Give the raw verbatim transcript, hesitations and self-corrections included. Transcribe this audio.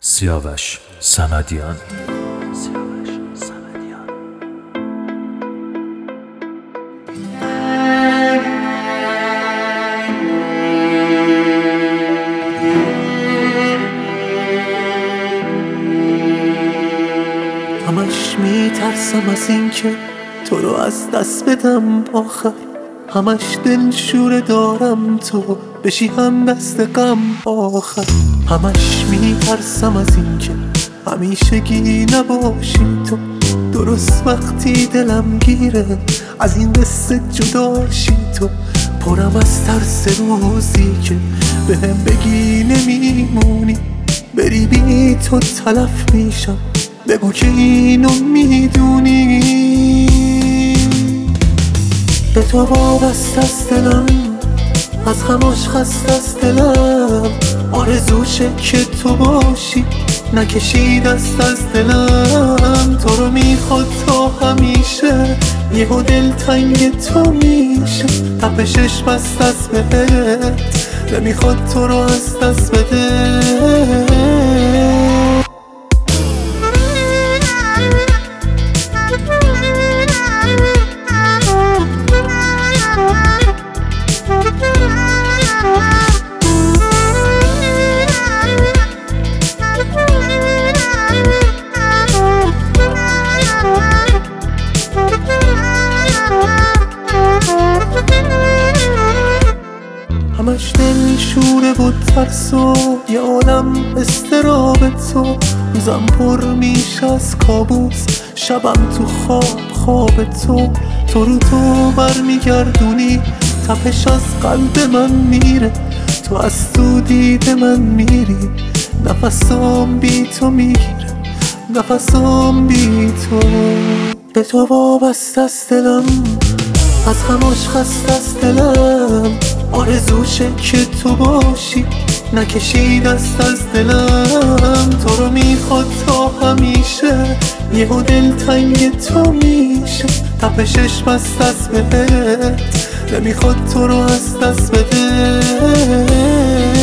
سیاوش صمدیان. همش میترسم از این که تو رو از دست بدم آخر، همش دلشوره دارم تو بشی هم دست غم آخر. همش میترسم از این که همیشگی نباشی تو، درست وقتی دلم گیره از این قصه جداشی تو. پرم از ترس روزی که بهم بگی نمیمونی، بری بی تو تلف میشم، بگو که اینو میدونی. به تو وابسته است دلم، از غماش خسته است دلم، آرزوشه که تو باشی نکشی دست از دلم. تو رو میخواد تا همیشه، یهو دل تنگ تو میشه، تپشش بست است بهت، نمیخواد تو رو از دست بده. همش دل شوره و ترس و یه عالم استراب تو، روزم پر میشه از کابوس، شبم تو خواب خواب تو. تو رو تو برمیگردونی، تپش از قلب من میره، تو از تو دید من میری، نفسام بی تو میگیره، نفسام بی تو. به تو وابسته است دلم، از غماش خسته است دلم، آرزوشه که تو باشی نکشی دست از دلم. تو رو میخواد تا همیشه، یهو دل تنگ تو میشه، تپشش بست است بهت، نمیخواد تو رو از دست بده.